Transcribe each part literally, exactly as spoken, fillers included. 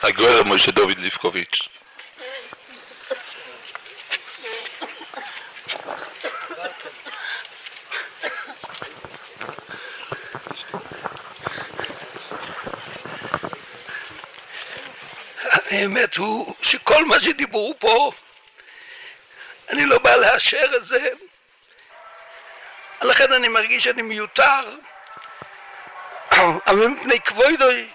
הגוירא משה דוד ליפקוביץ'. האמת הוא שכל מה שדיברו פה, אני לא בא לאשר את זה, לכן אני מרגיש שאני מיותר, אבל מפני כבודו,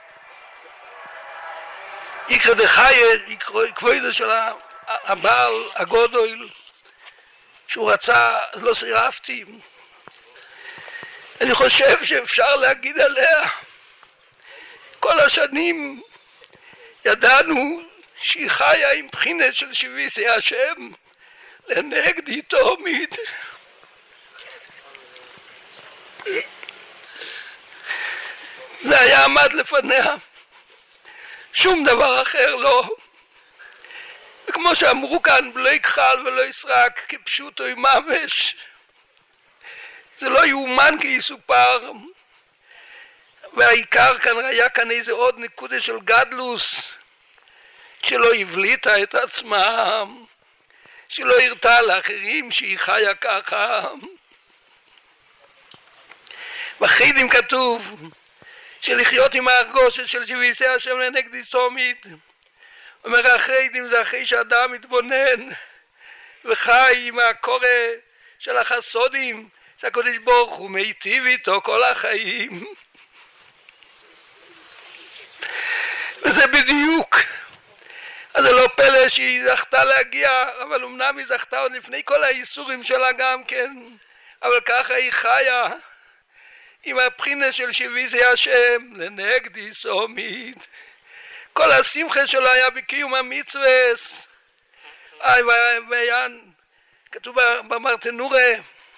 יקרא דחיה, כבודו של הבעל הגודל, שהוא רצה, אז לא סירבתי. אני חושב שאפשר להגיד עליה, כל השנים ידענו שהיא חיה עם בחינה של שביסי השם לנגדי תמיד. זה היה עמד לפניה, שום דבר אחר לא. וכמו שאמרו כאן, לא יכחל ולא יסרק כפשוטו עם ממש. זה לא יאומן כי יסופר. והעיקר כאן היה כאן איזה עוד נקודה של גדלוס, שלא הבליטה את עצמה, שלא הרתה לאחרים שהיא חיה ככה. בחידים כתוב שלחיות עם ההרגושת של שביסי השם לנגדי תמיד. אומר החידים זה אחרי שאדם מתבונן וחי עם הקורא של החסודים, שהקדוש ברוך הוא מיטיב איתו כל החיים. וזה בדיוק. אז זה לא פלא שהיא זכתה להגיע, אבל אמנם היא זכתה עוד לפני כל האיסורים שלה גם כן, אבל ככה היא חיה עם הבחינה של שביסי השם לנגדי תמיד. כל השמחה שלו היה בקיום המצווה. כתוב במרתנורה,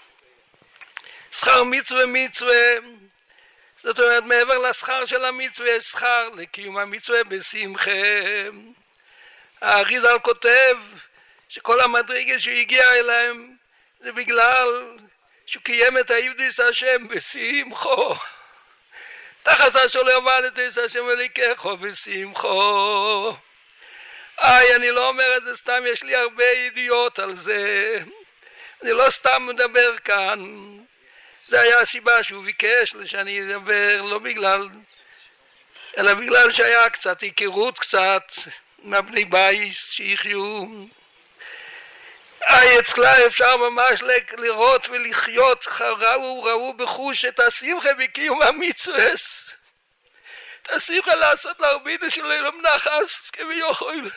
שכר מצווה מצווה, זאת אומרת מעבר לשכר של המצווה יש שכר לקיום המצווה בשמחה. האריז"ל כותב שכל המדרגה שהגיע אליהם זה בגלל שהוא קיים את העבדות השם בשמחו. תחת אשר לא עבדת את השם אלוקיך בשמחו. איי, אני לא אומר את זה סתם, יש לי הרבה ידיעות על זה. אני לא סתם מדבר כאן. זה היה הסיבה שהוא ביקש שאני אדבר, לא בגלל, אלא בגלל שהיה קצת היכרות קצת מהבני בית שיחיו. איי, אצלה אפשר ממש לראות ולחיות, ראו, ראו בחוש את השמחה בקיום המצווה. את השמחה לעשות להרבינו של אילום נחס כביכול.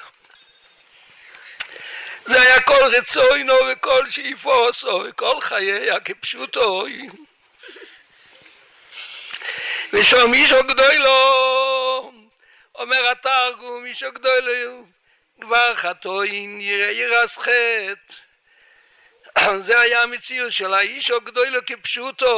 זה היה כל רצונו וכל שאיפוסו וכל חייה כפשוטו. ושום אישו גדולו, אומר התרגום, אישו גדולו, כבר חטאין ירא ירס חטא. זה היה המציאות של האישו גדולו כפשוטו.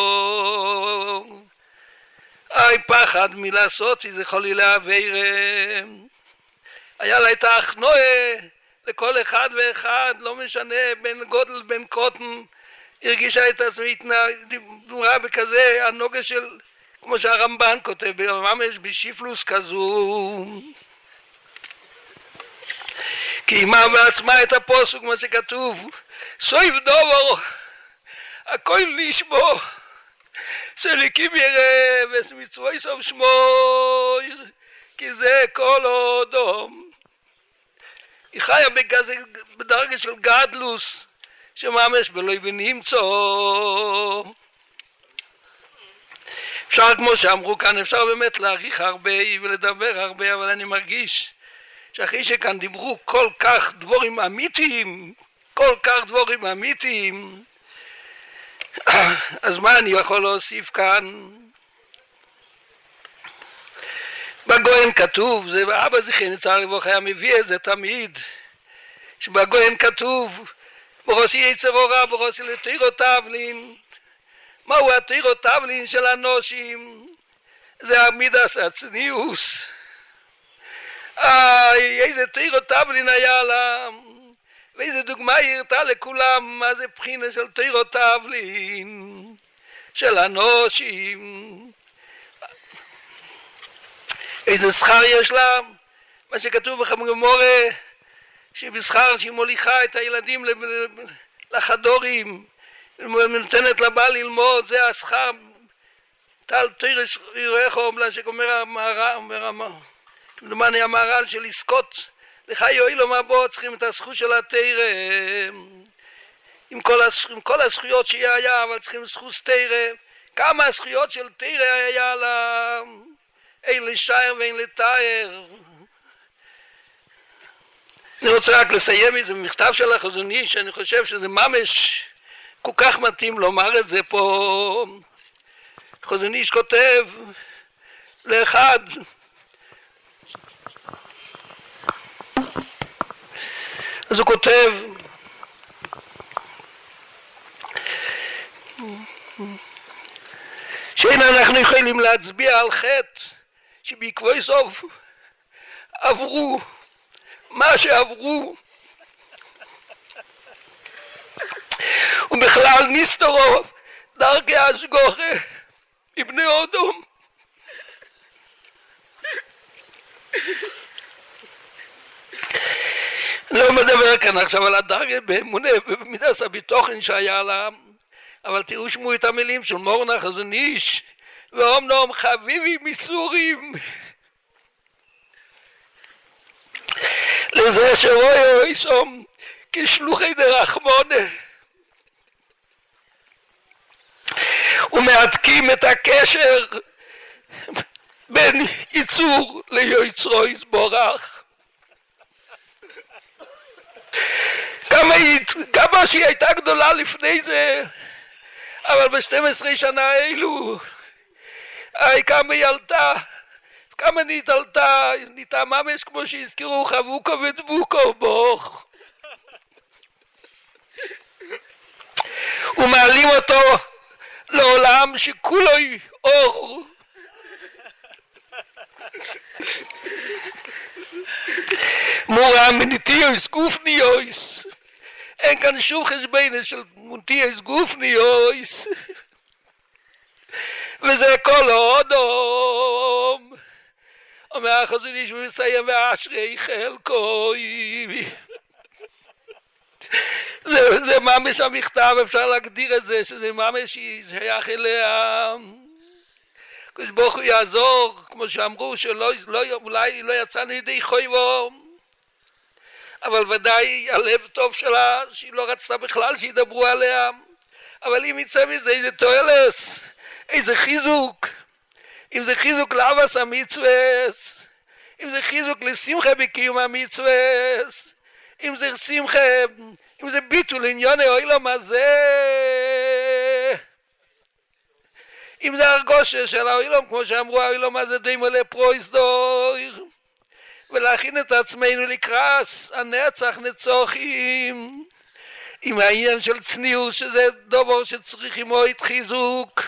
איי, פחד מלעשות איזה חלילה עבירה. היה לה את ההכנועה לכל אחד ואחד, לא משנה בין גודל בין קוטן, הרגישה את עצמי התנועה בכזה הנוגה של, כמו שהרמב"ן כותב, ממש בשיפלוס כזו. כי אימה בעצמה את הפוסק, כמו שכתוב, סויב דובר, הכל נשבו, סליקים ירא, וסמצווי סוף שמור, כי זה כל אודום. היא חיה בכזה, בדרגה של גדלוס, שממש בלא ונמצא. אפשר, כמו שאמרו כאן, אפשר באמת להעריך הרבה ולדבר הרבה, אבל אני מרגיש שאחרי שכאן דיברו כל כך דבורים אמיתיים, כל כך דבורים אמיתיים, אז מה אני יכול להוסיף כאן? בגויין כתוב, זה אבא זכרין צער לבוכה היה מביא את זה תמיד, שבגויין כתוב, ברוסי יצר אורה, ברוסי לתירו תבלין. מהו התירו תבלין של הנושים? זה המידס הצניעוס. איי, איזה תירו תבלין היה לה, ואיזה דוגמה היא הרתה לכולם, מה זה בחינה של תירו תבלין של הנושים. איזה שכר יש לה? מה שכתוב בגמרא, שבשכר שהיא מוליכה את הילדים לחדורים, נותנת לבעל ללמוד, זה השכר. טל תירס ירחו, שאומר המהר"ל, כמדומני המהר"ל של לזכות, לך יועילו מה בו, צריכים את הזכות של התירה, עם כל, הזכ... עם כל הזכויות שהיא היה, אבל צריכים זכות תירה. כמה הזכויות של תירה היה לה, אין לשער ואין לתאר. אני רוצה רק לסיים איזה מכתב של החזון איש, שאני חושב שזה ממש כל כך מתאים לומר את זה פה. החזון איש כותב לאחד, אז הוא כותב, שאין אנחנו יכולים להצביע על חטא שבעקבות סוף עברו מה שעברו, ובכלל נסתרו דרכי השגוחה מבני אודום. אני לא מדבר כאן עכשיו על הדרגה באמונה ובמידת הביטחון שהיה לה, אבל תראו שמעו את המילים של מורן החזון איש, ואומנם חביבי מסורים לזה שרואה איסום כשלוחי דרחמונה, ומהדקים את הקשר בין ייצור ליוצרו יסבורך. כמה, היא, כמה שהיא הייתה גדולה לפני זה, אבל ב-שתים עשרה שנה האלו, היי כמה היא עלתה, כמה נתעלתה, נהייתה ממש כמו שהזכירו חבוקו ודבוקו בוך. ומעלים אותו לעולם שכולו אור. מורה מניטיוס גופניוס, אין כאן שום חשבון של מונטיוס גופניוס, וזה כל אודום. אומר החזון איש ומסיים, ואשרי חלקוי. זה, זה ממש המכתב, אפשר להגדיר את זה, שזה ממש שייך אליה. הקדוש ברוך הוא יעזור, כמו שאמרו, שלא, לא, אולי לא יצאנו ידי חויבו, אבל ודאי הלב טוב שלה, שהיא לא רצתה בכלל שידברו עליה, אבל אם יצא מזה איזה תועלס, איזה חיזוק, אם זה חיזוק לאבס המצווס, אם זה חיזוק לשמחה בקיום המצווס, אם זה שמחה, אם זה ביטול עניון העולם הזה, אם זה הרגושה של העולם, כמו שאמרו העולם הזה די מלא פרויסדור, ולהכין את עצמנו לקראת הנצח נצוחים, עם העניין של צניעות, שזה דבר שצריך עמו את חיזוק.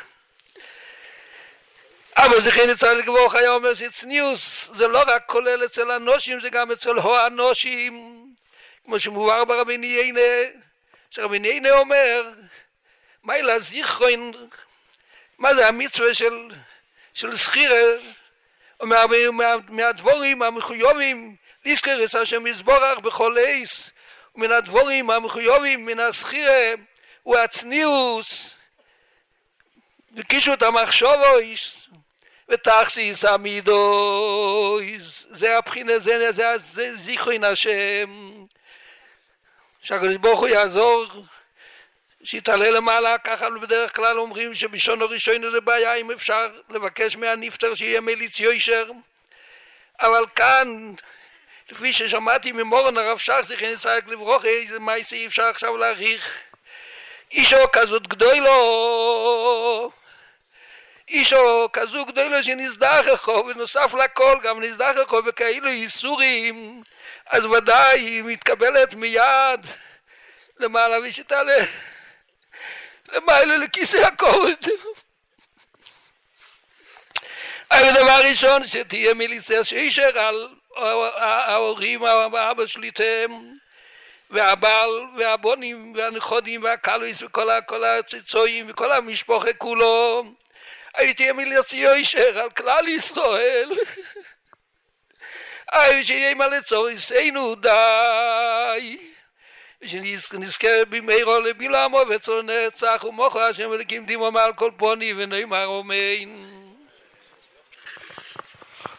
אבל זה כן יצא לגבוך היה אומר שצניעוס זה לא רק כולל אצל אנושים, זה גם אצל האנושים, כמו שמובא ברבי יינה, שרבי יינה אומר, מה היא להזיכרון, מה זה המצווה של, של סחירה, מה, מה, מהדבורים המחויבים, לזכור את השם יזבורך בכל עץ, ומן הדבורים המחויבים מן הסחירה, הוא הצניעוס, וקישו את המחשבו, ותכסיס עמידו, זה הבחינה, זה, זה, זה זיכרון השם, שהקדוש ברוך הוא יעזור, שיתעלה למעלה. ככה בדרך כלל אומרים שבשון הראשון זה בעיה, אם אפשר לבקש מהנפטר שיהיה מליץ יושר, אבל כאן, לפי ששמעתי ממורן הרב שך, זכרן יצחק לברכה, איזה מייסה אי אפשר עכשיו להעריך, אישו כזאת גדולו, אישו כזו גדולו שנזדחכו, ונוסף לכל גם נזדחכו בכאילו איסורים, אז ודאי היא מתקבלת מיד למעלה ושתעלה למעלה לכיסא הכובד. אבל דבר ראשון, שתהיה מליצה שישר על ההורים, האבא שליטם, והבעל והבונים והנכודים והקלויס וכל הציצויים וכל המשפחה כולו, הייתי תהיה מליצה ישר על כלל ישראל. אי שיהיה מלא צוריסנו די ושנזכר במהרו לבלעמו וצור נרצח ומוכר השם אלוקים דימו מעל כל פוני ונאמר אמן.